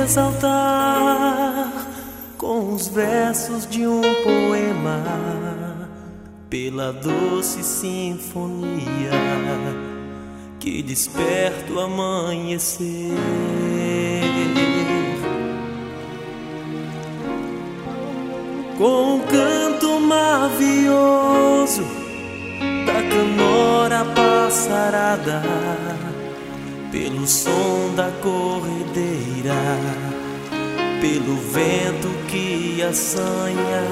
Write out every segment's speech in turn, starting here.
exaltar com os versos de um poema, pela doce sinfonia que desperta o amanhecer. Com um canto mavioso da canora passarada, pelo som da corredeira, pelo vento que assanha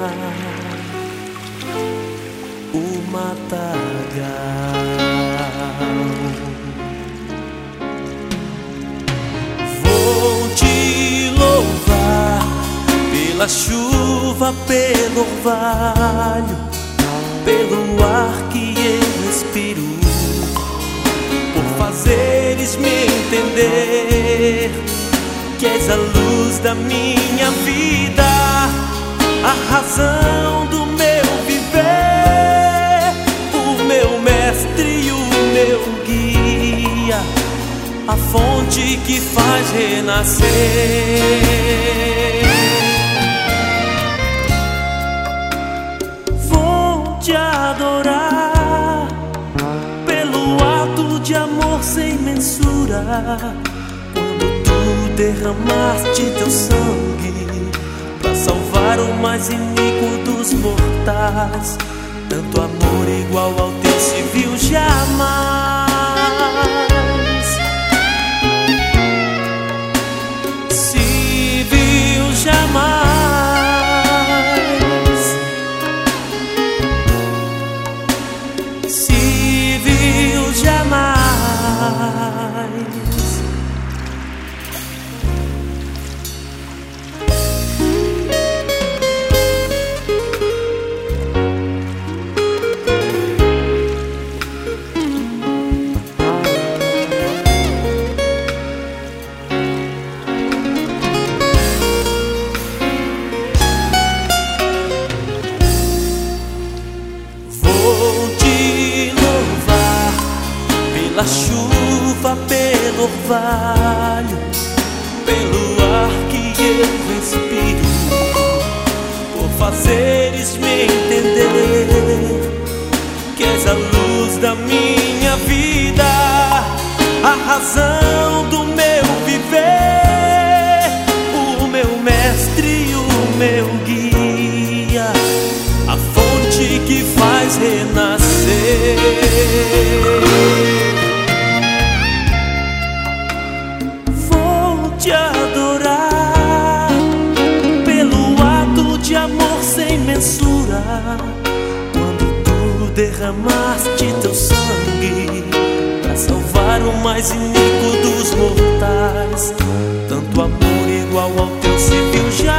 o matagal. Vou te louvar pela chuva, pelo orvalho, pelo ar que eu respiro, por fazeres me entender que és a luz da minha vida, a razão do meu viver, o meu mestre e o meu guia, a fonte que faz renascer. Vou te adorar pelo ato de amor sem mensura, quando tu derramaste teu sangue pra salvar o mais iníquo dos mortais. Tanto amor igual ao teu se viu jamais. Se viu jamais. Se viu jamais. Pela chuva, pelo orvalho, pelo ar que eu respiro, por fazeres me entender que és a luz da minha vida, a razão do meu viver, o meu mestre e o meu guia, a fonte que faz renascer. Te adorar pelo ato de amor sem mensura, quando tu derramaste teu sangue pra salvar o mais iníquo dos mortais. Tanto amor igual ao teu se viu já.